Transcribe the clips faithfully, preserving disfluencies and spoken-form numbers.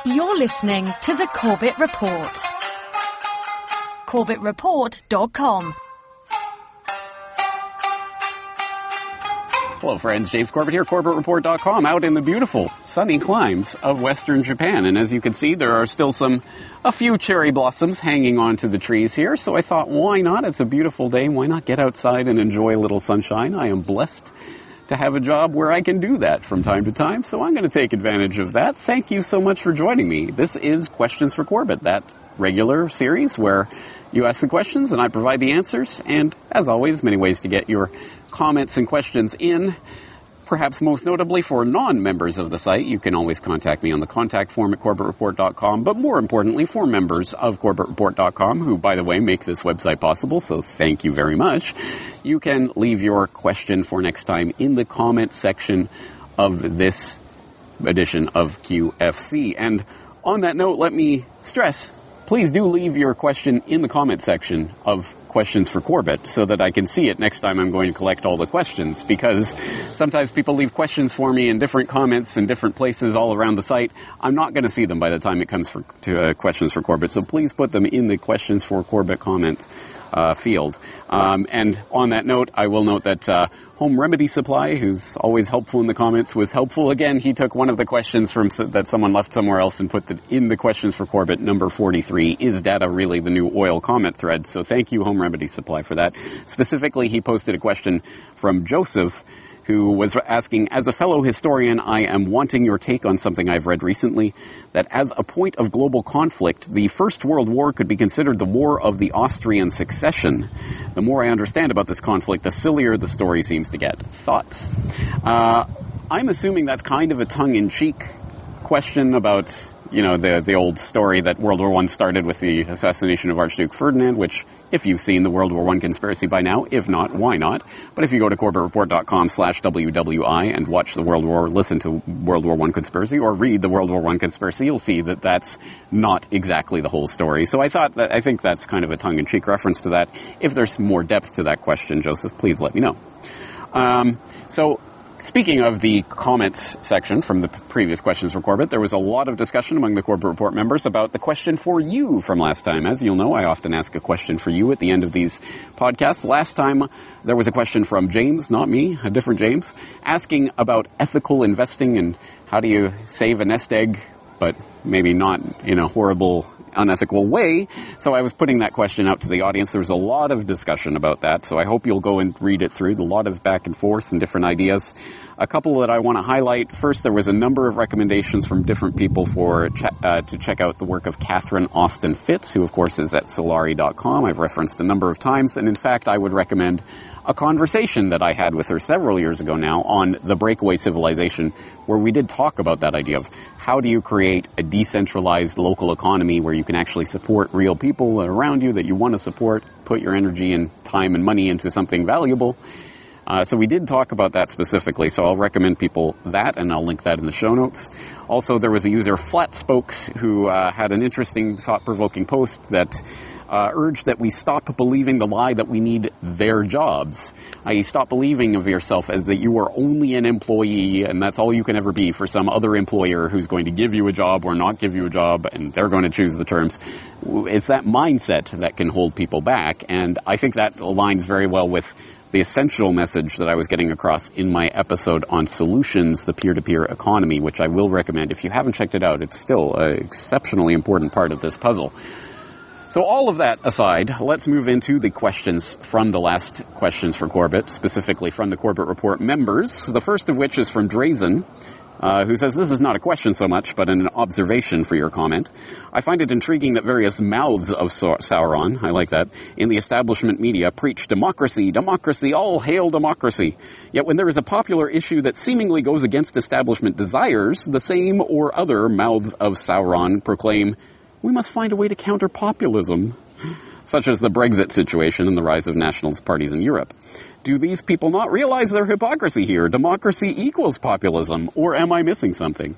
You're listening to the Corbett Report. Corbett Report dot com. Hello friends, James Corbett here, Corbett Report dot com, out in the beautiful, sunny climes of western Japan. And as you can see, there are still some, a few cherry blossoms hanging onto the trees here. So I thought, why not? It's a beautiful day. Why not get outside and enjoy a little sunshine? I am blessed to have a job where I can do that from time to time. So I'm going to take advantage of that. Thank you so much for joining me. This is Questions for Corbett, that regular series where you ask the questions and I provide the answers. And as always, many ways to get your comments and questions in. Perhaps most notably for non-members of the site, you can always contact me on the contact form at Corbett Report dot com, but more importantly for members of Corbett Report dot com, who, by the way, make this website possible, so thank you very much. You can leave your question for next time in the comment section of this edition of Q F C. And on that note, let me stress, please do leave your question in the comment section of Questions for Corbett so that I can see it next time I'm going to collect all the questions, because sometimes people leave questions for me in different comments in different places all around the site. I'm not going to see them by the time it comes for, to uh, Questions for Corbett, so please put them in the Questions for Corbett comment uh, field. Um, and on that note, I will note that uh, Home Remedy Supply, who's always helpful in the comments, was helpful again. He took one of the questions from that someone left somewhere else and put it in the Questions for Corbett number forty-three. Is data really the new oil comment thread? So thank you, Home Remedy Supply, for that. Specifically, he posted a question from Joseph, who was asking, as a fellow historian, I am wanting your take on something I've read recently, that as a point of global conflict, the First World War could be considered the War of the Austrian Succession. The more I understand about this conflict, the sillier the story seems to get. Thoughts? Uh, I'm assuming that's kind of a tongue-in-cheek question about, you know, the the old story that World War One started with the assassination of Archduke Ferdinand, which, if you've seen the World War One conspiracy by now, if not, why not? But if you go to Corbett Report dot com slash W W I and watch the World War, listen to World War One conspiracy, or read the World War One conspiracy, you'll see that that's not exactly the whole story. So I thought that, I think that's kind of a tongue-in-cheek reference to that. If there's more depth to that question, Joseph, please let me know. Um, so, Speaking of the comments section from the previous Questions for Corbett, there was a lot of discussion among the Corbett Report members about the question for you from last time. As you'll know, I often ask a question for you at the end of these podcasts. Last time, there was a question from James, not me, a different James, asking about ethical investing and how do you save a nest egg, but maybe not in a horrible, unethical way. So I was putting that question out to the audience. There was a lot of discussion about that, so I hope you'll go and read it through. A lot of back and forth and different ideas. A couple that I want to highlight. First, there was a number of recommendations from different people for che- uh, to check out the work of Catherine Austin Fitts, who of course is at Solari dot com. I've referenced a number of times, and in fact, I would recommend a conversation that I had with her several years ago now on The Breakaway Civilization, where we did talk about that idea of how do you create a decentralized local economy where you can actually support real people around you that you want to support, put your energy and time and money into something valuable. Uh, so we did talk about that specifically, so I'll recommend people that, and I'll link that in the show notes. Also, there was a user, Flatspokes, who uh, had an interesting, thought-provoking post that uh, urged that we stop believing the lie that we need their jobs. that is, stop believing of yourself as that you are only an employee and that's all you can ever be for some other employer who's going to give you a job or not give you a job, and they're going to choose the terms. It's that mindset that can hold people back, and I think that aligns very well with the essential message that I was getting across in my episode on Solutions, the peer-to-peer economy, which I will recommend. If you haven't checked it out, it's still an exceptionally important part of this puzzle. So all of that aside, let's move into the questions from the last Questions for Corbett, specifically from the Corbett Report members. The first of which is from Drazen, Uh, who says, this is not a question so much, but an observation for your comment. I find it intriguing that various mouths of Sauron, I like that, in the establishment media preach democracy, democracy, all hail democracy. Yet when there is a popular issue that seemingly goes against establishment desires, the same or other mouths of Sauron proclaim, we must find a way to counter populism, such as the Brexit situation and the rise of nationalist parties in Europe. Do these people not realize their hypocrisy here? Democracy equals populism, or am I missing something?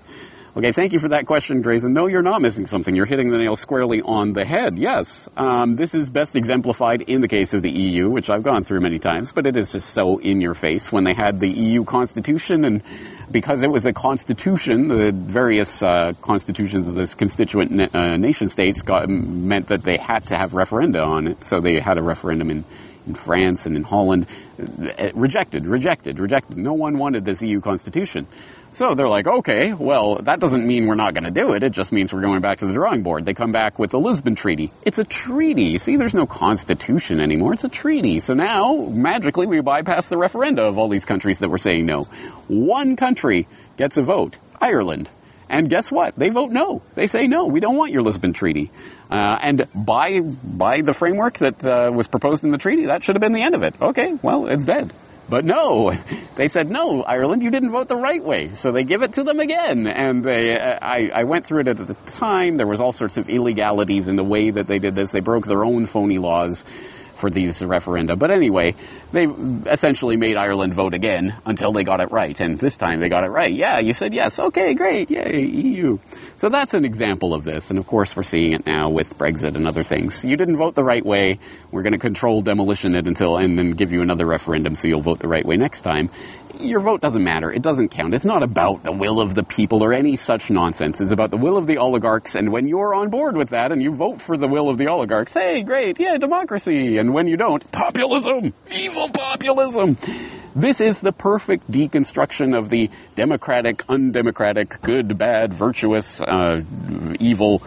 Okay, thank you for that question, Grayson. No, you're not missing something. You're hitting the nail squarely on the head. Yes, um, this is best exemplified in the case of the E U, which I've gone through many times, but it is just so in your face when they had the E U Constitution, and because it was a constitution, the various uh, constitutions of this constituent na- uh, nation states got, meant that they had to have referenda on it. So they had a referendum in, in France and in Holland. Uh, rejected, rejected, rejected. No one wanted this E U Constitution. So they're like, okay, well, that doesn't mean we're not going to do it. It just means we're going back to the drawing board. They come back with the Lisbon Treaty. It's a treaty. See, there's no constitution anymore. It's a treaty. So now, magically, we bypass the referenda of all these countries that were saying no. One country gets a vote, Ireland. And guess what? They vote no. They say no, we don't want your Lisbon Treaty. Uh, and by, by the framework that uh, was proposed in the treaty, that should have been the end of it. Okay, well, it's dead. But no, they said, no, Ireland, you didn't vote the right way. So they give it to them again. And they, I, I went through it at the time. There was all sorts of illegalities in the way that they did this. They broke their own phony laws for these referenda. But anyway, they essentially made Ireland vote again until they got it right. And this time they got it right. Yeah, you said yes. Okay, great. Yay, E U. So that's an example of this. And of course, we're seeing it now with Brexit and other things. You didn't vote the right way. We're going to control demolition it until, and then give you another referendum so you'll vote the right way next time. Your vote doesn't matter. It doesn't count. It's not about the will of the people or any such nonsense. It's about the will of the oligarchs. And when you're on board with that and you vote for the will of the oligarchs, hey, great, yeah, democracy. And when you don't, populism, evil populism. This is the perfect deconstruction of the democratic, undemocratic, good, bad, virtuous, uh, evil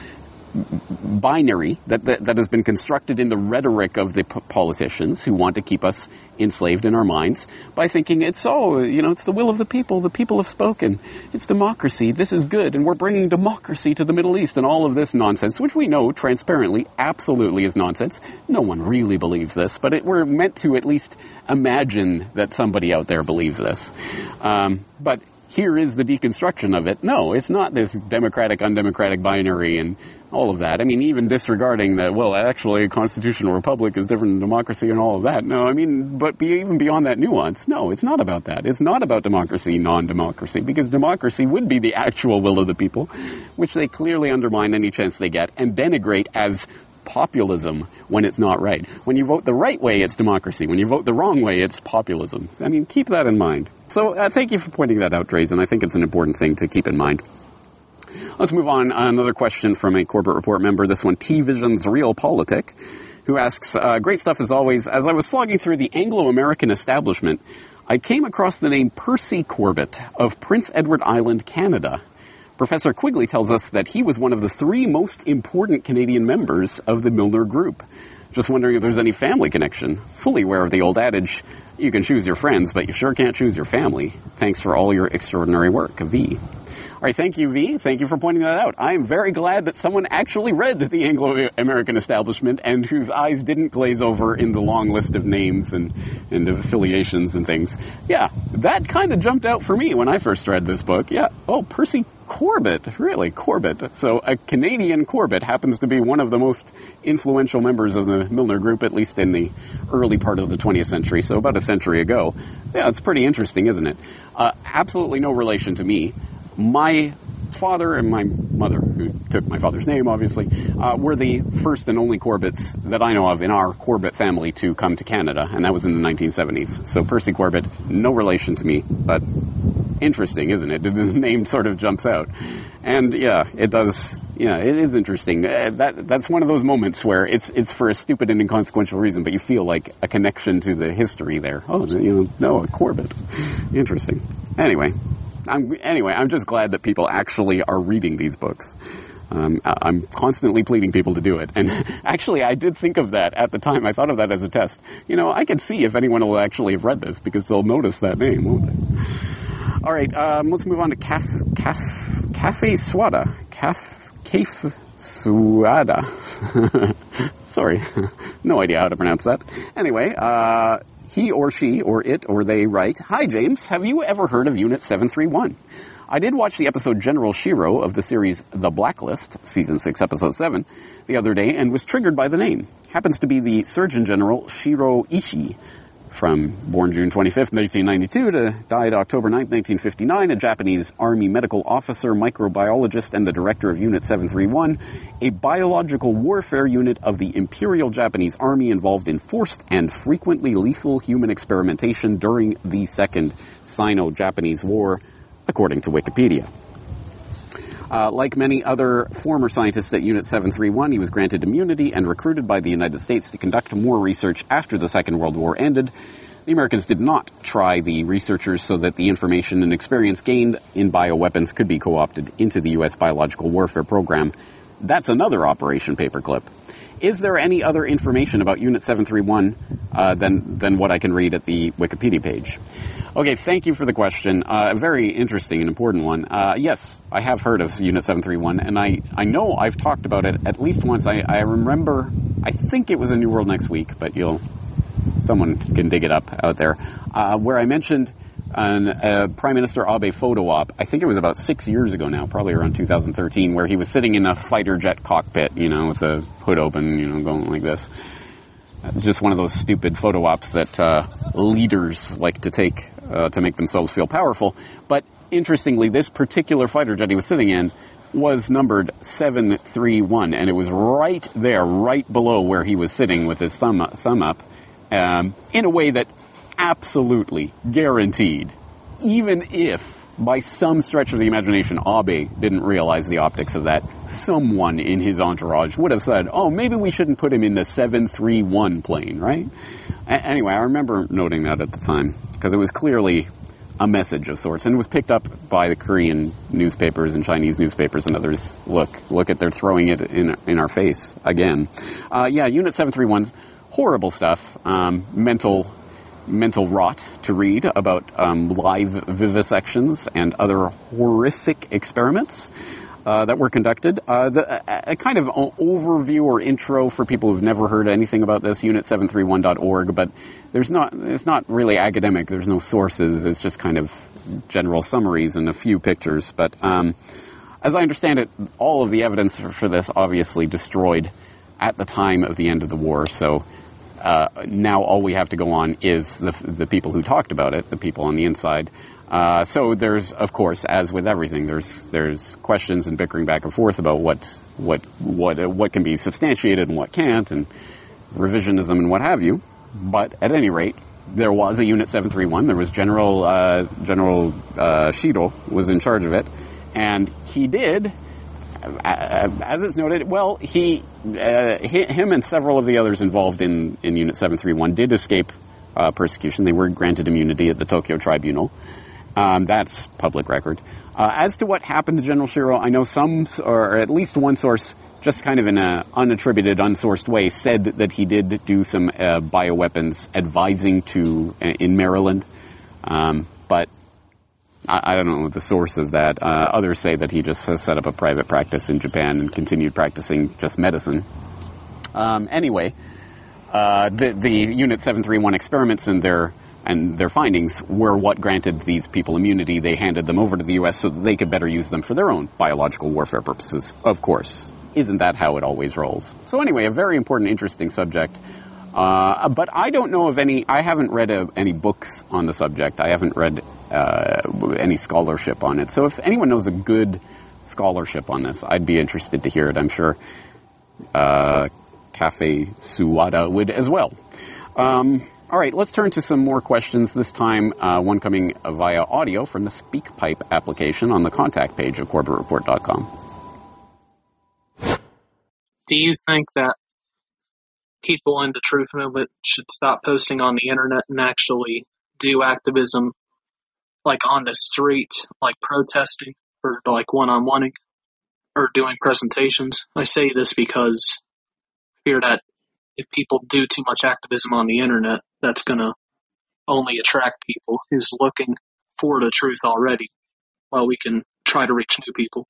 binary that, that that has been constructed in the rhetoric of the p- politicians who want to keep us enslaved in our minds by thinking it's, oh, you know, it's the will of the people. The people have spoken. It's democracy. This is good. And we're bringing democracy to the Middle East and all of this nonsense, which we know transparently absolutely is nonsense. No one really believes this, but it, we're meant to at least imagine that somebody out there believes this. Um, but here is the deconstruction of it. No, it's not this democratic, undemocratic binary and all of that. I mean, even disregarding that, well, actually, a constitutional republic is different than democracy and all of that. No, I mean, but be, even beyond that nuance, no, it's not about that. It's not about democracy, non-democracy, because democracy would be the actual will of the people, which they clearly undermine any chance they get and denigrate as populism when it's not right. When you vote the right way, it's democracy. When you vote the wrong way, it's populism. I mean, keep that in mind. So uh, thank you for pointing that out, Drazen. I think it's an important thing to keep in mind. Let's move on. Another question from a Corbett Report member, this one, T-Vision's Realpolitik, who asks, uh, great stuff as always. As I was slogging through the Anglo-American establishment, I came across the name Percy Corbett of Prince Edward Island, Canada. Professor Quigley tells us that he was one of the three most important Canadian members of the Milner Group. Just wondering if there's any family connection. Fully aware of the old adage, you can choose your friends, but you sure can't choose your family. Thanks for all your extraordinary work, V. All right, thank you, V. Thank you for pointing that out. I am very glad that someone actually read the Anglo-American establishment and whose eyes didn't glaze over in the long list of names and, and of affiliations and things. Yeah, that kind of jumped out for me when I first read this book. Yeah, oh, Percy Corbett, really, Corbett. So a Canadian Corbett happens to be one of the most influential members of the Milner Group, at least in the early part of the twentieth century, so about a century ago. Yeah, it's pretty interesting, isn't it? Uh, absolutely no relation to me. My father and my mother, who took my father's name, obviously, uh, were the first and only Corbetts that I know of in our Corbett family to come to Canada, and that was in the nineteen seventies. So Percy Corbett, no relation to me, but interesting, isn't it? The name sort of jumps out. And yeah, it does, yeah, it is interesting. Uh, that That's one of those moments where it's it's for a stupid and inconsequential reason, but you feel like a connection to the history there. Oh, you know, no, a Corbett. Interesting. Anyway. I'm, anyway, I'm just glad that people actually are reading these books. Um, I'm constantly pleading people to do it. And actually, I did think of that at the time. I thought of that as a test. You know, I can see if anyone will actually have read this because they'll notice that name, won't they? All right, um, let's move on to Caf, Caf, Cafe Swada. Caf, Cafe Swada. Sorry, no idea how to pronounce that. Anyway, uh... he or she or it or they write, Hi, James. Have you ever heard of Unit seven three one? I did watch the episode General Shiro of the series The Blacklist, Season six, Episode seven, the other day and was triggered by the name. Happens to be the Surgeon General Shiro Ishii. from born June twenty-fifth, nineteen ninety-two to died October ninth, nineteen fifty-nine, a Japanese Army medical officer, microbiologist, and the director of Unit seven thirty-one, a biological warfare unit of the Imperial Japanese Army involved in forced and frequently lethal human experimentation during the Second Sino-Japanese War, according to Wikipedia. Uh, like many other former scientists at Unit seven thirty-one, he was granted immunity and recruited by the United States to conduct more research after the Second World War ended. The Americans did not try the researchers so that the information and experience gained in bioweapons could be co-opted into the U S biological warfare program. That's another Operation Paperclip. Is there any other information about Unit seven thirty-one uh, than, than what I can read at the Wikipedia page? Okay, thank you for the question. Uh, a very interesting and important one. Uh, yes, I have heard of Unit seven thirty-one, and I, I know I've talked about it at least once. I, I remember, I think it was in New World Next Week, but you'll, someone can dig it up out there, uh, where I mentioned an, uh, Prime Minister Abe photo op. I think it was about six years ago now, probably around two thousand thirteen, where he was sitting in a fighter jet cockpit, you know, with the hood open, you know, going like this. It's just one of those stupid photo ops that uh, leaders like to take uh, to make themselves feel powerful. But interestingly, this particular fighter jet he was sitting in was numbered seven thirty-one, and it was right there, right below where he was sitting with his thumb up, thumb up um, in a way that absolutely guaranteed, even if by some stretch of the imagination Abe didn't realize the optics of that, someone in his entourage would have said, oh, maybe we shouldn't put him in the seven thirty-one plane, right? A- anyway, I remember noting that at the time, because it was clearly a message of sorts, and it was picked up by the Korean newspapers and Chinese newspapers and others. Look, look at, they're throwing it in in our face again. Uh, yeah, Unit seven thirty-one's horrible stuff, um, mental... mental rot to read about um, live vivisections and other horrific experiments uh, that were conducted. Uh, the, a, a kind of overview or intro for people who've never heard anything about this, unit seven thirty-one dot org, but there's not, it's not really academic. There's no sources. It's just kind of general summaries and a few pictures. But um, as I understand it, all of the evidence for, for this obviously destroyed at the time of the end of the war. So Uh, now all we have to go on is the, the people who talked about it, the people on the inside. Uh, so there's, of course, as with everything, there's there's questions and bickering back and forth about what what what uh, what can be substantiated and what can't, and revisionism and what have you. But at any rate, there was a Unit seven thirty-one. There was General uh, General uh, Shiro was in charge of it, and he did. As it's noted, well, he, uh, him and several of the others involved in, in Unit seven thirty-one did escape uh, persecution. They were granted immunity at the Tokyo Tribunal. Um, that's public record. Uh, as to what happened to General Shiro, I know some, or at least one source, just kind of in an unattributed, unsourced way, said that he did do some uh, bioweapons advising to uh, in Maryland. Um, but I don't know the source of that. Uh, others say that he just set up a private practice in Japan and continued practicing just medicine. Um, anyway, uh, the, the Unit seven thirty-one experiments and their and their findings were what granted these people immunity. They handed them over to the U S so that they could better use them for their own biological warfare purposes. Of course, isn't that how it always rolls? So anyway, a very important, interesting subject. Uh, but I don't know of any, I haven't read a, any books on the subject. I haven't read uh, any scholarship on it. So if anyone knows a good scholarship on this, I'd be interested to hear it. I'm sure uh, Cafe Suwada would as well. Um, all right, let's turn to some more questions, this time uh, one coming via audio from the SpeakPipe application on the contact page of Corbett Report dot com. Do you think that people in the truth movement should stop posting on the internet and actually do activism, like on the street, like protesting or like one-on-oneing or doing presentations? I say this because I fear that if people do too much activism on the internet, that's going to only attract people who's looking for the truth already, while we can try to reach new people.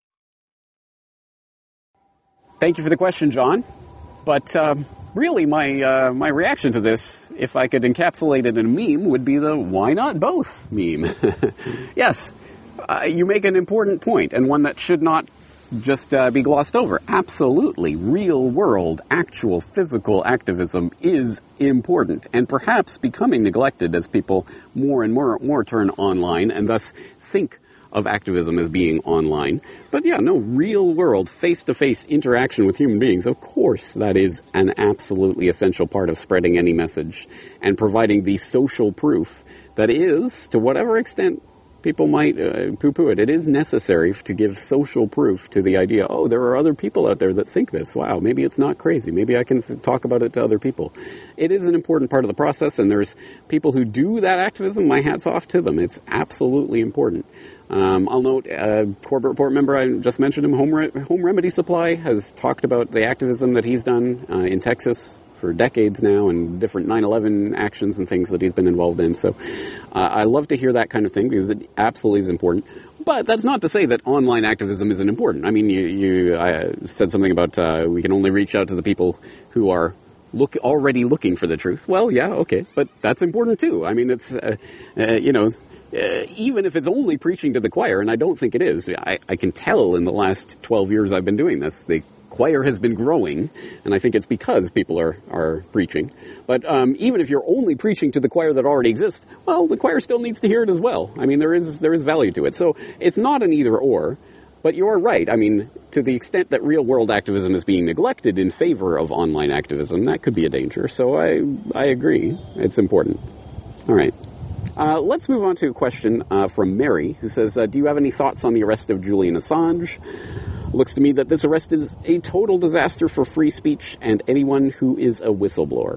Thank you for the question, John. But um, really, my uh, my reaction to this, if I could encapsulate it in a meme, would be the "why not both" meme. Yes, uh, you make an important point, and one that should not just uh, be glossed over. Absolutely. Real world, actual physical activism is important and perhaps becoming neglected as people more and more, more turn online and thus think of activism as being online. But yeah, no, real world, face-to-face interaction with human beings, of course that is an absolutely essential part of spreading any message and providing the social proof that is, to whatever extent people might uh, poo-poo it, it is necessary to give social proof to the idea, oh, there are other people out there that think this. Wow, maybe it's not crazy. Maybe I can f- talk about it to other people. It is an important part of the process, and there's people who do that activism. My hat's off to them. It's absolutely important. Um, I'll note, uh, Corbett Report member, I just mentioned him, Home, Re- Home Remedy Supply, has talked about the activism that he's done uh, in Texas for decades now and different nine eleven actions and things that he's been involved in. So uh, I love to hear that kind of thing because it absolutely is important. But that's not to say that online activism isn't important. I mean, you, you I said something about uh, we can only reach out to the people who are look already looking for the truth. Well, yeah, okay, but that's important too. I mean, it's, uh, uh, you know, Uh, even if it's only preaching to the choir, and I don't think it is, I, I can tell in the last twelve years I've been doing this, the choir has been growing, and I think it's because people are, are preaching. But um, even if you're only preaching to the choir that already exists, well, the choir still needs to hear it as well. I mean, there is there is value to it. So it's not an either-or, but you're right. I mean, to the extent that real-world activism is being neglected in favor of online activism, that could be a danger. So I, I agree. It's important. All right. Uh, let's move on to a question uh, from Mary, who says, uh, do you have any thoughts on the arrest of Julian Assange? Looks to me that this arrest is a total disaster for free speech and anyone who is a whistleblower.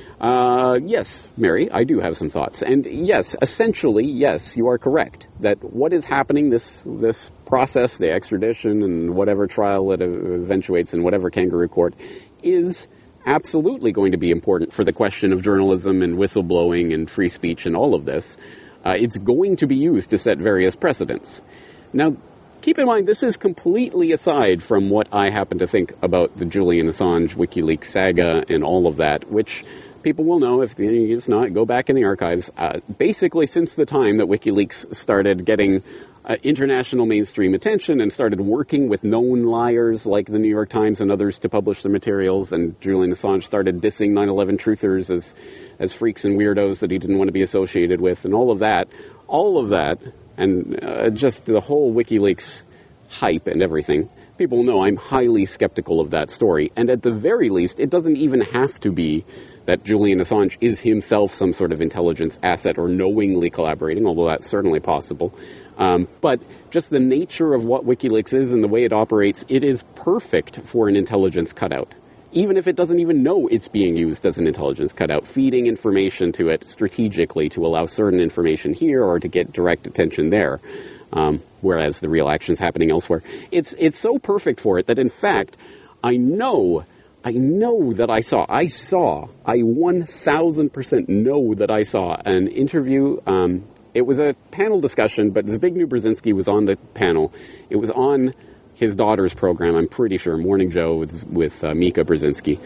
Uh, yes, Mary, I do have some thoughts. And yes, essentially, yes, you are correct that what is happening, this this process, the extradition and whatever trial it eventuates in whatever kangaroo court, is absolutely going to be important for the question of journalism and whistleblowing and free speech and all of this. Uh, it's going to be used to set various precedents. Now, keep in mind, this is completely aside from what I happen to think about the Julian Assange WikiLeaks saga and all of that, which people will know if, if not, go back in the archives. Uh, basically, since the time that WikiLeaks started getting Uh, international mainstream attention and started working with known liars like the New York Times and others to publish their materials, and Julian Assange started dissing nine eleven truthers as as freaks and weirdos that he didn't want to be associated with, and all of that, all of that, and uh, just the whole WikiLeaks hype and everything, people know I'm highly skeptical of that story. And at the very least, it doesn't even have to be that Julian Assange is himself some sort of intelligence asset or knowingly collaborating, although that's certainly possible. Um, but just the nature of what WikiLeaks is and the way it operates, it is perfect for an intelligence cutout. Even if it doesn't even know it's being used as an intelligence cutout, feeding information to it strategically to allow certain information here or to get direct attention there, um, whereas the real action's happening elsewhere. It's, it's so perfect for it that, in fact, I know I know that I saw, I saw, I one thousand percent know that I saw an interview. Um, it was a panel discussion, but Zbigniew Brzezinski was on the panel. It was on his daughter's program, I'm pretty sure, Morning Joe with, with uh, Mika Brzezinski.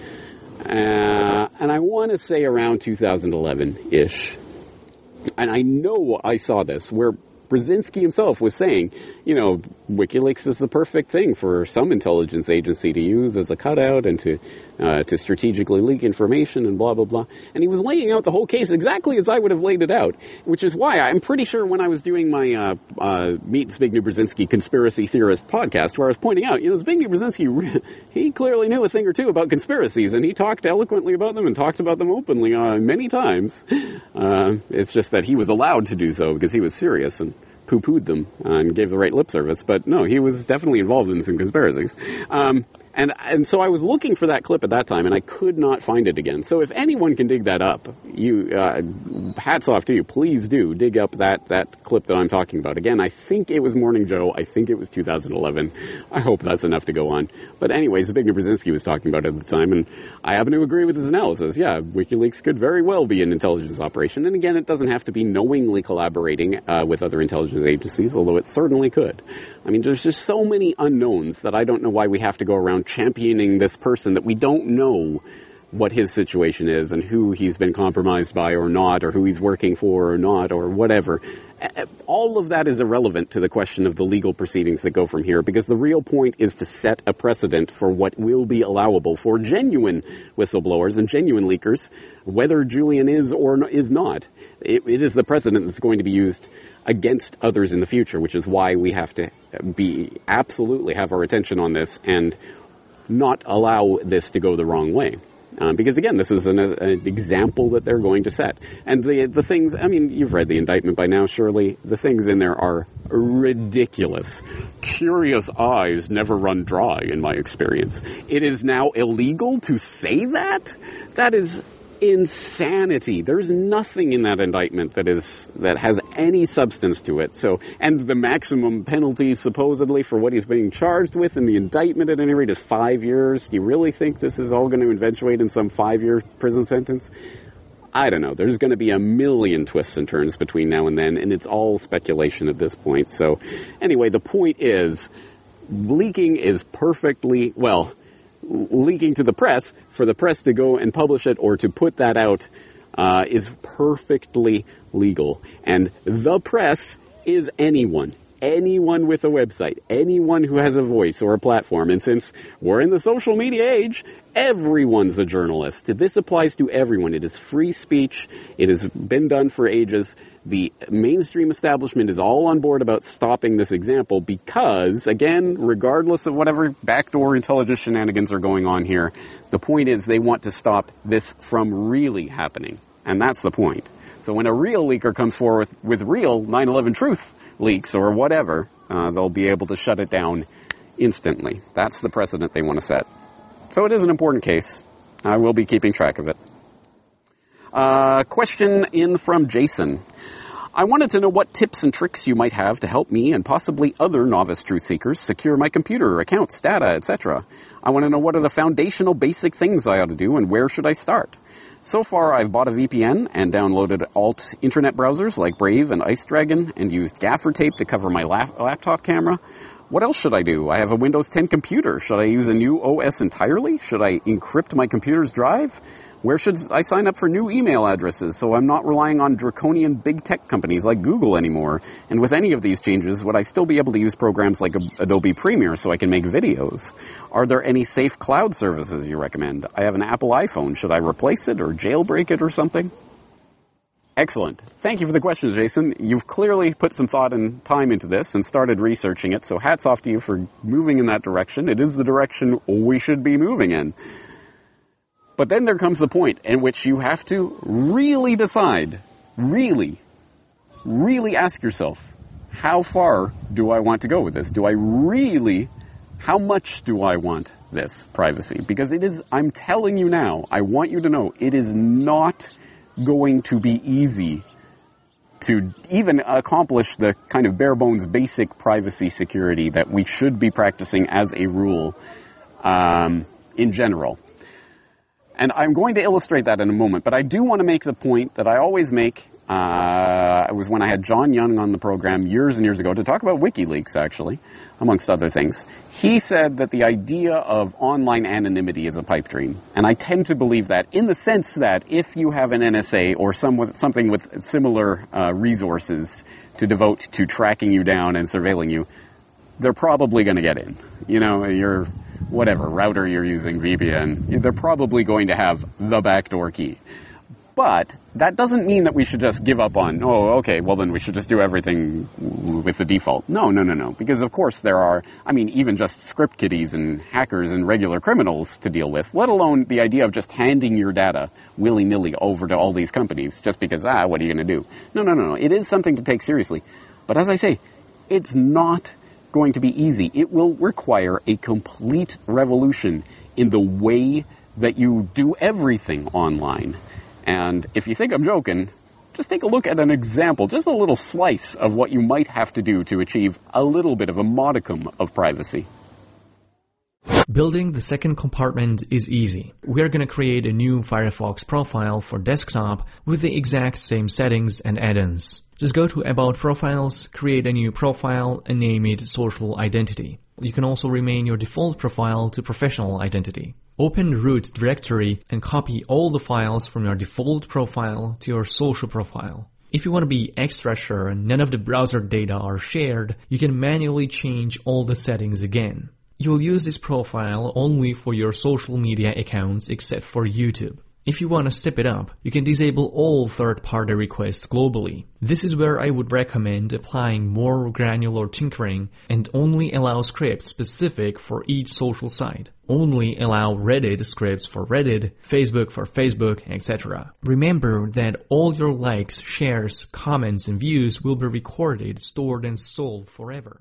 Uh, and I want to say around two thousand eleven-ish. And I know I saw this, where Brzezinski himself was saying, you know, WikiLeaks is the perfect thing for some intelligence agency to use as a cutout and to uh, to strategically leak information and blah, blah, blah. And he was laying out the whole case exactly as I would have laid it out, which is why I'm pretty sure when I was doing my uh, uh, Meet Zbigniew Brzezinski Conspiracy Theorist podcast, where I was pointing out, you know, Zbigniew Brzezinski, he clearly knew a thing or two about conspiracies, and he talked eloquently about them and talked about them openly uh, many times. Uh, it's just that he was allowed to do so because he was serious and poo-pooed them uh, and gave the right lip service. But no, he was definitely involved in some conspiracies. Um, and and so I was looking for that clip at that time, and I could not find it again. So if anyone can dig that up, you uh, hats off to you. Please do dig up that, that clip that I'm talking about. Again, I think it was Morning Joe. I think it was two thousand eleven. I hope that's enough to go on. But anyways, Zbigniew Brzezinski was talking about it at the time, and I happen to agree with his analysis. Yeah, WikiLeaks could very well be an intelligence operation. And again, it doesn't have to be knowingly collaborating uh, with other intelligence agencies, although it certainly could. I mean, there's just so many unknowns that I don't know why we have to go around championing this person that we don't know what his situation is and who he's been compromised by or not, or who he's working for or not, or whatever. all of that is irrelevant to the question of the legal proceedings that go from here, because the real point is to set a precedent for what will be allowable for genuine whistleblowers and genuine leakers, whether Julian is or is not. It, it is the precedent that's going to be used against others in the future, which is why we have to be absolutely have our attention on this and not allow this to go the wrong way. Um, because again, this is an, an example that they're going to set. And the the things, I mean, you've read the indictment by now, surely. The things in there are ridiculous. Curious eyes never run dry, in my experience. It is now illegal to say that? That is insanity. There's nothing in that indictment that is that has any substance to it. So, and the maximum penalty supposedly for what he's being charged with in the indictment at any rate is five years. Do you really think this is all going to eventuate in some five-year prison sentence? I don't know. There's going to be a million twists and turns between now and then, and it's all speculation at this point. So, anyway, the point is, leaking is perfectly, well, leaking to the press, for the press to go and publish it or to put that out uh, is perfectly legal. And the press is anyone. Anyone with a website. Anyone who has a voice or a platform. And since we're in the social media age, everyone's a journalist. This applies to everyone. It is free speech. It has been done for ages. The mainstream establishment is all on board about stopping this example because, again, regardless of whatever backdoor intelligence shenanigans are going on here, the point is they want to stop this from really happening. And that's the point. So when a real leaker comes forward with, with real nine eleven truth leaks or whatever, uh, they'll be able to shut it down instantly. That's the precedent they want to set. So it is an important case. I will be keeping track of it. Uh, question in from Jason. I wanted to know what tips and tricks you might have to help me and possibly other novice truth seekers secure my computer, accounts, data, et cetera. I want to know what are the foundational basic things I ought to do and where should I start. So far, I've bought a V P N and downloaded alt internet browsers like Brave and Ice Dragon and used gaffer tape to cover my lap- laptop camera. What else should I do? I have a Windows ten computer. Should I use a new O S entirely? Should I encrypt my computer's drive? Where should I sign up for new email addresses so I'm not relying on draconian big tech companies like Google anymore? And with any of these changes, would I still be able to use programs like Adobe Premiere so I can make videos? Are there any safe cloud services you recommend? I have an Apple iPhone. Should I replace it or jailbreak it or something? Excellent. Thank you for the questions, Jason. You've clearly put some thought and time into this and started researching it, so hats off to you for moving in that direction. It is the direction we should be moving in. But then there comes the point in which you have to really decide, really, really ask yourself, how far do I want to go with this? Do I really, how much do I want this privacy? Because it is, I'm telling you now, I want you to know, it is not going to be easy to even accomplish the kind of bare bones basic privacy security that we should be practicing as a rule um, in general. And I'm going to illustrate that in a moment, but I do want to make the point that I always make. Uh, it was when I had John Young on the program years and years ago to talk about WikiLeaks, actually, amongst other things. He said that the idea of online anonymity is a pipe dream. And I tend to believe that in the sense that if you have an N S A or some with, something with similar uh, resources to devote to tracking you down and surveilling you, they're probably going to get in. You know, you're... whatever router you're using, V P N, they're probably going to have the backdoor key. But that doesn't mean that we should just give up on, oh, okay, well then we should just do everything with the default. No, no, no, no. Because of course there are, I mean, even just script kiddies and hackers and regular criminals to deal with, let alone the idea of just handing your data willy-nilly over to all these companies just because, ah, what are you going to do? No, no, no, no. It is something to take seriously. But as I say, it's not going to be easy. It will require a complete revolution in the way that you do everything online. And if you think I'm joking, just take a look at an example, just a little slice of what you might have to do to achieve a little bit of a modicum of privacy. Building the second compartment is easy. We are going to create a new Firefox profile for desktop with the exact same settings and add-ins. Just go to About Profiles, create a new profile, and name it Social Identity. You can also rename your default profile to Professional Identity. Open the root directory and copy all the files from your default profile to your social profile. If you want to be extra sure none of the browser data are shared, you can manually change all the settings again. You'll use this profile only for your social media accounts except for YouTube. If you want to step it up, you can disable all third-party requests globally. This is where I would recommend applying more granular tinkering and only allow scripts specific for each social site. Only allow Reddit scripts for Reddit, Facebook for Facebook, et cetera. Remember that all your likes, shares, comments, and views will be recorded, stored, and sold forever.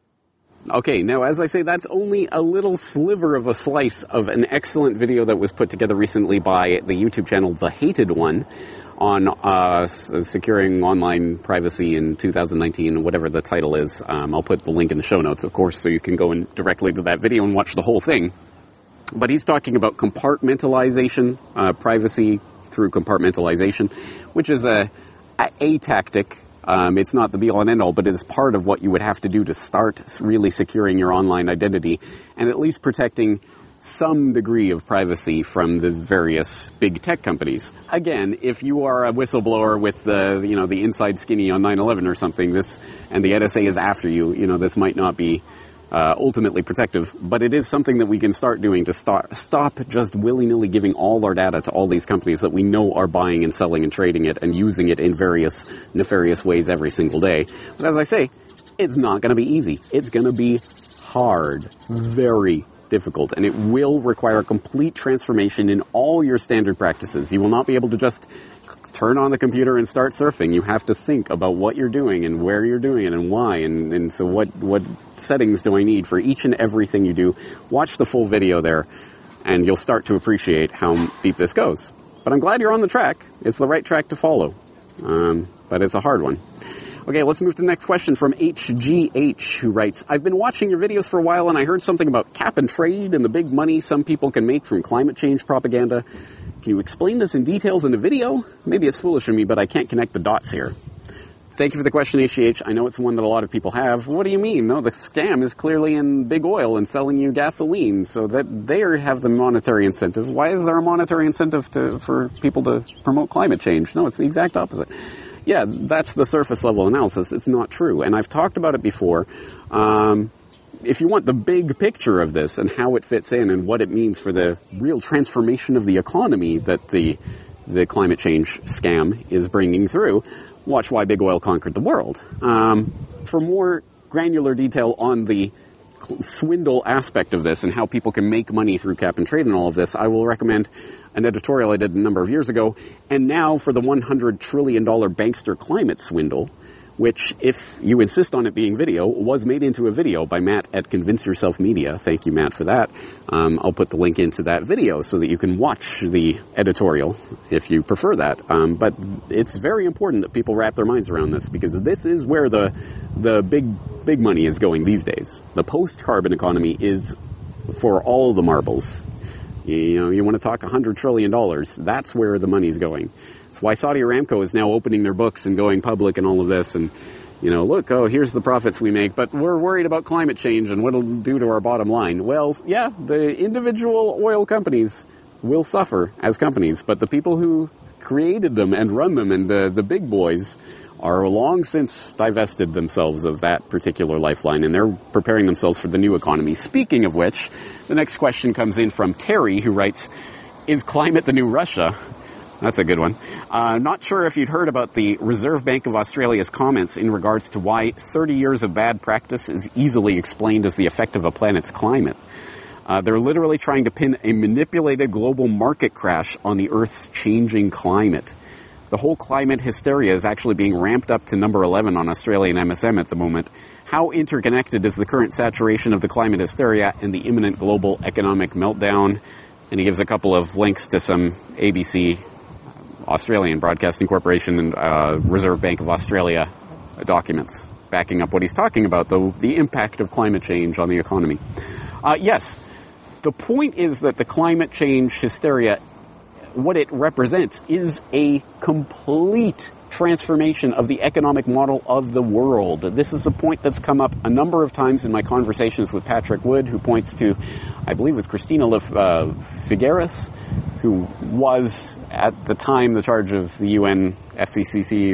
Okay, now as I say, that's only a little sliver of a slice of an excellent video that was put together recently by the YouTube channel The Hated One on uh, securing online privacy in two thousand nineteen, whatever the title is. Um, I'll put the link in the show notes, of course, so you can go in directly to that video and watch the whole thing. But he's talking about compartmentalization, uh, privacy through compartmentalization, which is a, a, a tactic. Um, it's not the be-all and end-all, but it is part of what you would have to do to start really securing your online identity and at least protecting some degree of privacy from the various big tech companies. Again, if you are a whistleblower with the, you know, the inside skinny on nine eleven or something, this, and the N S A is after you, you know, this might not be Uh, ultimately protective, but it is something that we can start doing to start, stop just willy-nilly giving all our data to all these companies that we know are buying and selling and trading it and using it in various nefarious ways every single day. But as I say, it's not going to be easy. It's going to be hard, very difficult, and it will require a complete transformation in all your standard practices. You will not be able to just turn on the computer and start surfing. You have to think about what you're doing and where you're doing it and why. And, and so what, what settings do I need for each and everything you do? Watch the full video there and you'll start to appreciate how deep this goes. But I'm glad you're on the track. It's the right track to follow. Um, but it's a hard one. Okay, let's move to the next question from H G H, who writes, I've been watching your videos for a while and I heard something about cap and trade and the big money some people can make from climate change propaganda. Can you explain this in details in a video? Maybe it's foolish of me, but I can't connect the dots here. Thank you for the question, H G H. I know it's one that a lot of people have. What do you mean? No, the scam is clearly in big oil and selling you gasoline, so that they have the monetary incentive. Why is there a monetary incentive to, for people to promote climate change? No, it's the exact opposite. Yeah, that's the surface level analysis. It's not true. And I've talked about it before. Um, if you want the big picture of this and how it fits in and what it means for the real transformation of the economy that the, the climate change scam is bringing through, watch Why Big Oil Conquered the World. Um, for more granular detail on the swindle aspect of this and how people can make money through cap and trade and all of this, I will recommend an editorial I did a number of years ago. And now for the one hundred trillion dollars bankster climate swindle, which, if you insist on it being video, was made into a video by Matt at Convince Yourself Media. Thank you, Matt, for that. Um, I'll put the link into that video so that you can watch the editorial if you prefer that. Um, but it's very important that people wrap their minds around this, because this is where the the big big money is going these days. The post-carbon economy is for all the marbles. You know, you want to talk one hundred trillion dollars, that's where the money's going. That's why Saudi Aramco is now opening their books and going public and all of this. And, you know, look, oh, here's the profits we make, but we're worried about climate change and what it'll do to our bottom line. Well, yeah, the individual oil companies will suffer as companies, but the people who created them and run them and the, the big boys are long since divested themselves of that particular lifeline, and they're preparing themselves for the new economy. Speaking of which, the next question comes in from Terry, who writes, is climate the new Russia? That's a good one. Uh, not sure if you'd heard about the Reserve Bank of Australia's comments in regards to why thirty years of bad practice is easily explained as the effect of a planet's climate. Uh, they're literally trying to pin a manipulated global market crash on the Earth's changing climate. The whole climate hysteria is actually being ramped up to number eleven on Australian M S M at the moment. How interconnected is the current saturation of the climate hysteria and the imminent global economic meltdown? And he gives a couple of links to some A B C, Australian Broadcasting Corporation, and uh, Reserve Bank of Australia documents backing up what he's talking about, the, the impact of climate change on the economy. Uh, yes, the point is that the climate change hysteria, what it represents is a complete transformation of the economic model of the world. This is a point that's come up a number of times in my conversations with Patrick Wood, who points to, I believe it was Christina Le, uh, Figueres, who was at the time the charge of the U N F C C C or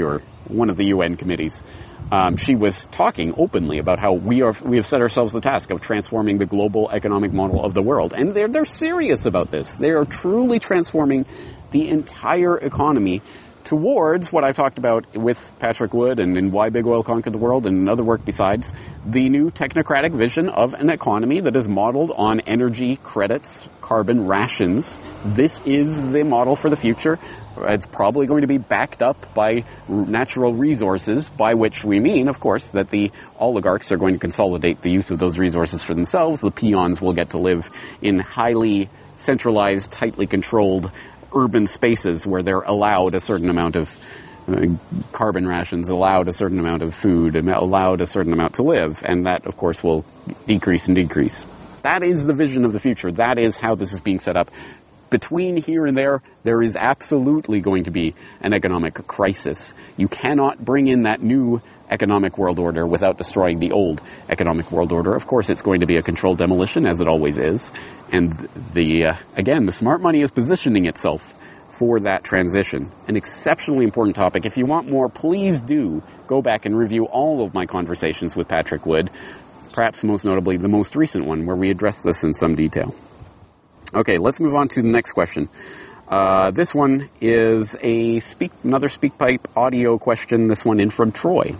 one of the U N committees. Um, she was talking openly about how we are we have set ourselves the task of transforming the global economic model of the world, and they're they're serious about this. They are truly transforming the entire economy towards what I talked about with Patrick Wood and in Why Big Oil Conquered the World and other work besides, the new technocratic vision of an economy that is modeled on energy credits, carbon rations. This is the model for the future. It's probably going to be backed up by natural resources, by which we mean, of course, that the oligarchs are going to consolidate the use of those resources for themselves. The peons will get to live in highly centralized, tightly controlled urban spaces where they're allowed a certain amount of uh, carbon rations, allowed a certain amount of food, and allowed a certain amount to live. And that, of course, will decrease and decrease. That is the vision of the future. That is how this is being set up. Between here and there, there is absolutely going to be an economic crisis. You cannot bring in that new economic world order without destroying the old economic world order. Of course, it's going to be a controlled demolition, as it always is. And the, uh, again, the smart money is positioning itself for that transition. An exceptionally important topic. If you want more, please do go back and review all of my conversations with Patrick Wood, perhaps most notably the most recent one, where we address this in some detail. Okay, let's move on to the next question. Uh, this one is a speak, another SpeakPipe audio question, this one in from Troy.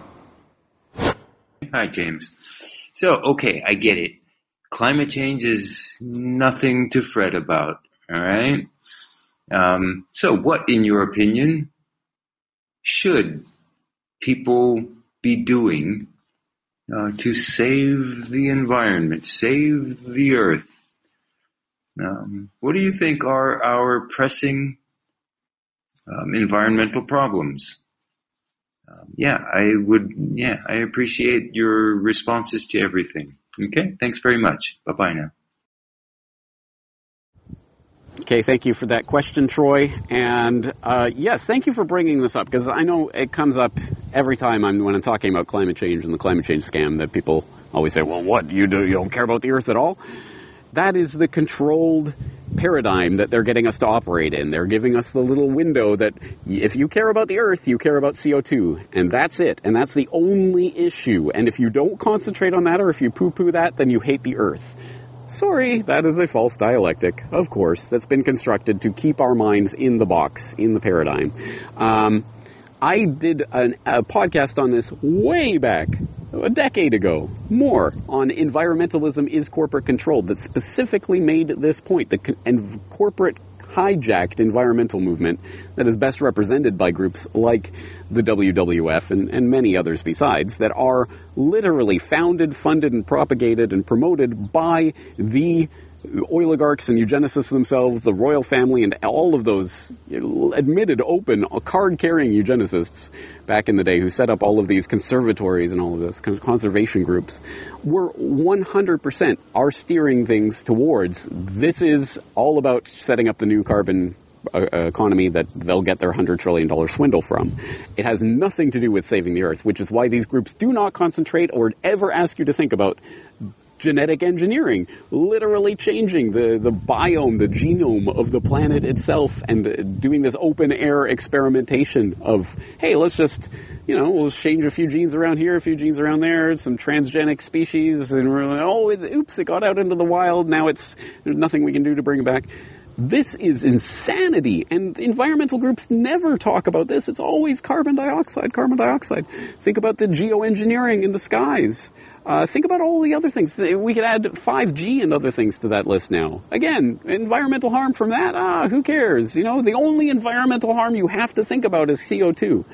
Hi, James. So, okay, I get it. Climate change is nothing to fret about, all right? Um, so what, in your opinion, should people be doing uh, to save the environment, save the earth? Um, what do you think are our pressing um, environmental problems? Um, yeah, I would, yeah, I appreciate your responses to everything. Okay, thanks very much. Bye-bye now. Okay, thank you for that question, Troy. And uh, yes, thank you for bringing this up, because I know it comes up every time I'm when I'm talking about climate change and the climate change scam that people always say, well, what, you, do, you don't care about the earth at all? That is the controlled paradigm that they're getting us to operate in. They're giving us the little window that if you care about the earth, you care about C O two. And that's it. And that's the only issue. And if you don't concentrate on that, or if you poo-poo that, then you hate the earth. Sorry, that is a false dialectic, of course, that's been constructed to keep our minds in the box, in the paradigm. Um, I did an, a podcast on this way back, a decade ago, more, on environmentalism is corporate controlled, that specifically made this point. The co- and corporate hijacked environmental movement that is best represented by groups like the W W F and, and many others besides, that are literally founded, funded, and propagated and promoted by the oligarchs and eugenicists themselves, the royal family, and all of those admitted, open, card-carrying eugenicists back in the day who set up all of these conservatories and all of this conservation groups, were one hundred percent are steering things towards, this is all about setting up the new carbon uh, economy that they'll get their one hundred trillion dollars swindle from. It has nothing to do with saving the earth, which is why these groups do not concentrate or ever ask you to think about genetic engineering, literally changing the, the biome, the genome of the planet itself, and doing this open-air experimentation of, hey, let's just, you know, we'll change a few genes around here, a few genes around there, some transgenic species, and we're like, oh, it, oops, it got out into the wild, now it's, there's nothing we can do to bring it back. This is insanity, and environmental groups never talk about this. It's always carbon dioxide, carbon dioxide. Think about the geoengineering in the skies. Uh, think about all the other things. We could add five G and other things to that list now. Again, environmental harm from that? Ah, who cares? You know, the only environmental harm you have to think about is C O two.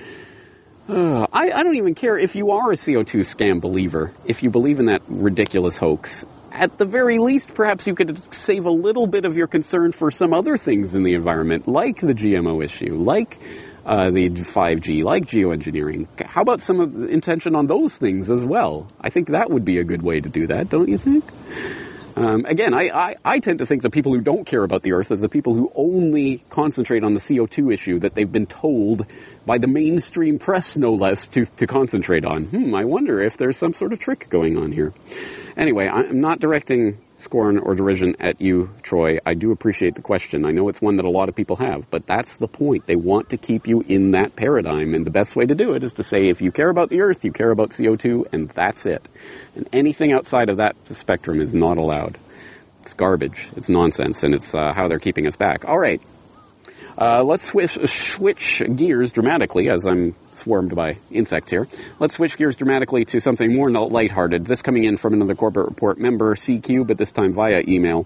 Uh, I, I don't even care if you are a C O two scam believer, if you believe in that ridiculous hoax. At the very least, perhaps you could save a little bit of your concern for some other things in the environment, like the G M O issue, like uh, the five G, like geoengineering. How about some of the intention on those things as well? I think that would be a good way to do that, don't you think? Um, again, I, I, I tend to think the people who don't care about the earth are the people who only concentrate on the C O two issue that they've been told by the mainstream press, no less, to, to concentrate on. Hmm, I wonder if there's some sort of trick going on here. Anyway, I'm not directing scorn or derision at you, Troy. I do appreciate the question. I know it's one that a lot of people have, but that's the point. They want to keep you in that paradigm, and the best way to do it is to say, if you care about the Earth, you care about C O two, and that's it. And anything outside of that spectrum is not allowed. It's garbage. It's nonsense, and it's uh, how they're keeping us back. All right. Uh, let's switch, switch gears dramatically, as I'm swarmed by insects here. Let's switch gears dramatically to something more lighthearted. This coming in from another Corbett Report member, C Q, but this time via email.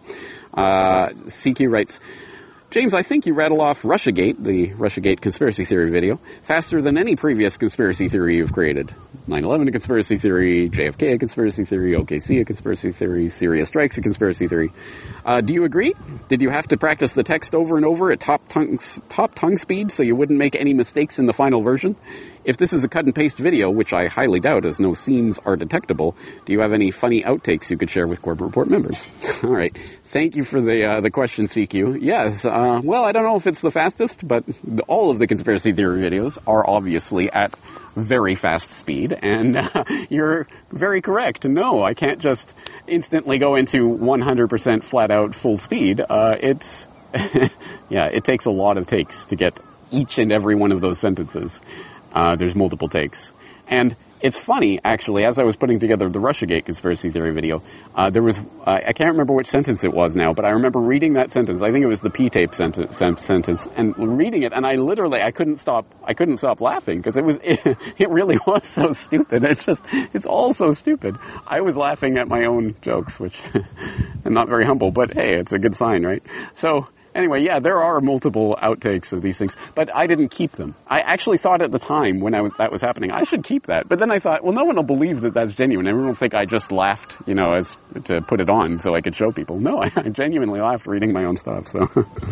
Uh, C Q writes, James, I think you rattle off Russiagate, the Russiagate conspiracy theory video, faster than any previous conspiracy theory you've created. nine eleven a conspiracy theory, J F K a conspiracy theory, O K C a conspiracy theory, Syria strikes a conspiracy theory. Uh, do you agree? Did you have to practice the text over and over at top tongue, top tongue speed so you wouldn't make any mistakes in the final version? If this is a cut and paste video, which I highly doubt as no seams are detectable, do you have any funny outtakes you could share with Corbett Report members? All right. Thank you for the uh, the question, C Q. Yes, uh, well, I don't know if it's the fastest, but the, all of the conspiracy theory videos are obviously at very fast speed, and uh, you're very correct. No, I can't just instantly go into one hundred percent flat-out full speed. Uh, it's, yeah, it takes a lot of takes to get each and every one of those sentences. Uh, there's multiple takes. And it's funny, actually, as I was putting together the Russiagate conspiracy theory video, uh, there was, uh, I can't remember which sentence it was now, but I remember reading that sentence. I think it was the P-tape sentence, sentence, and reading it, and I literally, I couldn't stop, I couldn't stop laughing, because it was, it, it really was so stupid. It's just, it's all so stupid. I was laughing at my own jokes, which, I'm not very humble, but hey, it's a good sign, right? So, anyway, yeah, there are multiple outtakes of these things, but I didn't keep them. I actually thought at the time when I was, that was happening, I should keep that. But then I thought, well, no one will believe that that's genuine. Everyone will think I just laughed, you know, as to put it on so I could show people. No, I, I genuinely laughed reading my own stuff. So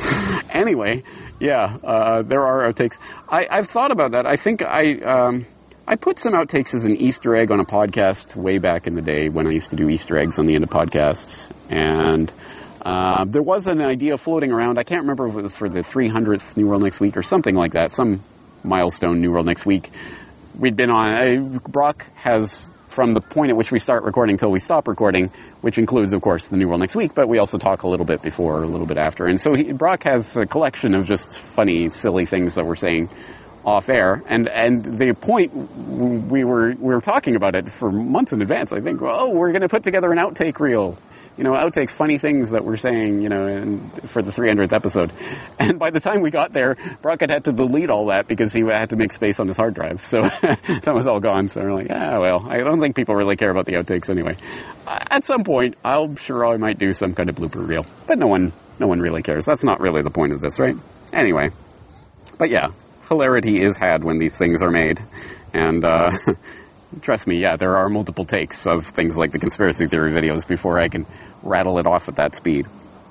anyway, yeah, uh, there are outtakes. I, I've thought about that. I think I, um, I put some outtakes as an Easter egg on a podcast way back in the day when I used to do Easter eggs on the end of podcasts. And Uh, there was an idea floating around. I can't remember if it was for the three hundredth New World Next Week or something like that, some milestone New World Next Week. We'd been on, uh, Brock has, from the point at which we start recording till we stop recording, which includes, of course, the New World Next Week, but we also talk a little bit before, a little bit after. And so he, Brock has a collection of just funny, silly things that we're saying off air. And, and the point, we were, we were talking about it for months in advance. I think, oh, we're going to put together an outtake reel. You know, outtake funny things that we're saying, you know, in, for the three hundredth episode. And by the time we got there, Brock had had to delete all that because he had to make space on his hard drive. So that was all gone. So we're like, ah, well, I don't think people really care about the outtakes anyway. At some point, I'm sure I might do some kind of blooper reel. But no one, no one really cares. That's not really the point of this, right? Anyway. But yeah, hilarity is had when these things are made. And, uh... trust me, yeah, there are multiple takes of things like the conspiracy theory videos before I can rattle it off at that speed.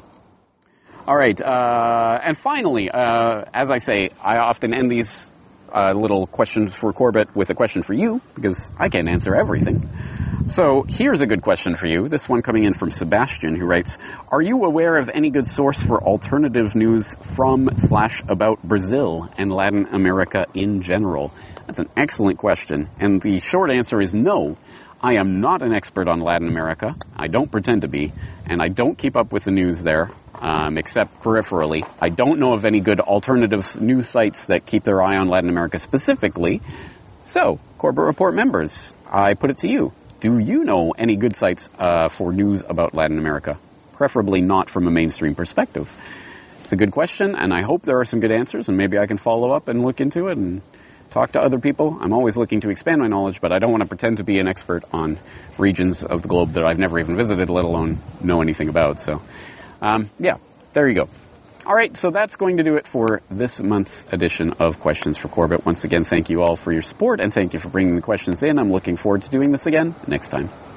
All right, uh, and finally, uh, as I say, I often end these uh, little questions for Corbett with a question for you, because I can't answer everything. So here's a good question for you. This one coming in from Sebastian, who writes, are you aware of any good source for alternative news from slash about Brazil and Latin America in general? That's an excellent question, and the short answer is no. I am not an expert on Latin America. I don't pretend to be, and I don't keep up with the news there, um, except peripherally. I don't know of any good alternative news sites that keep their eye on Latin America specifically. So, Corbett Report members, I put it to you. Do you know any good sites uh, for news about Latin America? Preferably not from a mainstream perspective. It's a good question, and I hope there are some good answers, and maybe I can follow up and look into it and talk to other people. I'm always looking to expand my knowledge, but I don't want to pretend to be an expert on regions of the globe that I've never even visited, let alone know anything about. So, um, yeah, there you go. All right, so that's going to do it for this month's edition of Questions for Corbett. Once again, thank you all for your support, and thank you for bringing the questions in. I'm looking forward to doing this again next time.